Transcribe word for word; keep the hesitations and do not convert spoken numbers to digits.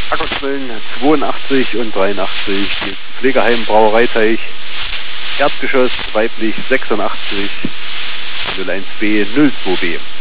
Ackersmüllen zweiundachtzig und dreiundachtzig, Pflegeheim Brauereiteich, Erdgeschoss weiblich sechsundachtzig, null eins B null zwei B.